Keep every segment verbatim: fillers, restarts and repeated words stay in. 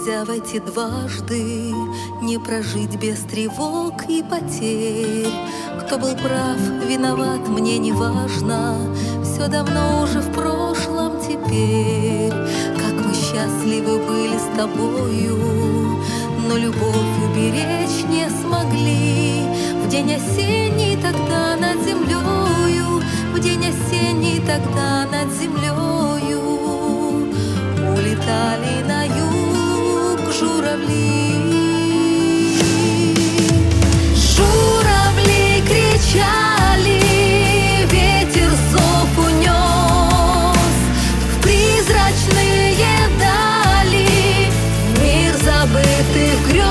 Нельзя войти дважды, не прожить без тревог и потерь. Кто был прав, виноват, мне не важно, все давно уже в прошлом теперь. Как мы счастливы были с тобою, но любовь уберечь не смогли. В день осенний тогда над землею, в день осенний тогда над землею улетали на юг журавли. Журавли кричали, ветер зов унес в призрачные дали, мир забытых грез.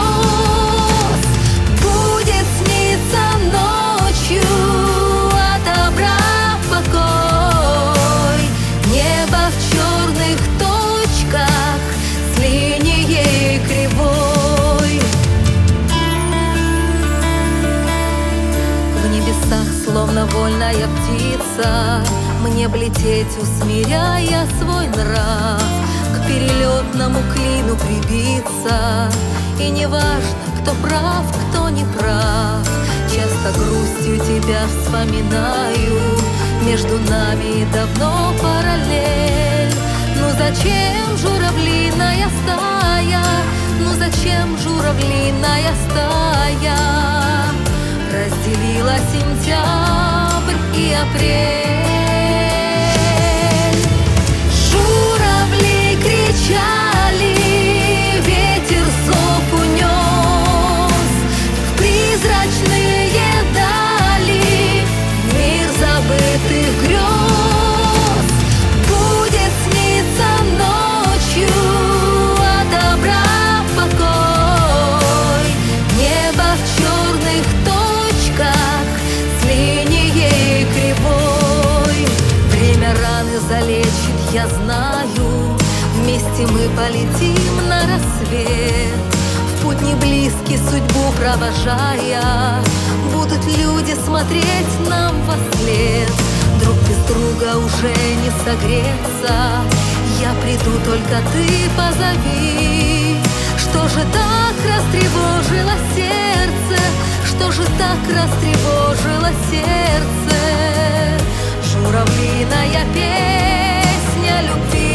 Будет сниться ночью от добра покой, небо в черных точках с линией кривой. В небесах словно вольная птица, мне б лететь, усмиряя свой нрав, к перелетному клину прибиться. И не важно, кто прав, кто не прав, часто грустью тебя вспоминаю. Между нами давно параллель. Ну зачем журавлиная стая, ну зачем журавлиная стая разделила сентябрь и апрель? Журавли кричали, ветер зов унес в призрачные дали, мир забытых грез. Будет сниться ночью от добра покой, небо в черных точках с линией кривой. Время раны залечит, я знаю, вместе мы полетим на рассвет. В путь не близкий, судьбу провожая, будут люди смотреть нам вослед. Друг без друга уже не согреться, я приду, только ты позови. Что же так растревожило сердце, что же так растревожило сердце? Журавлиная песня любви.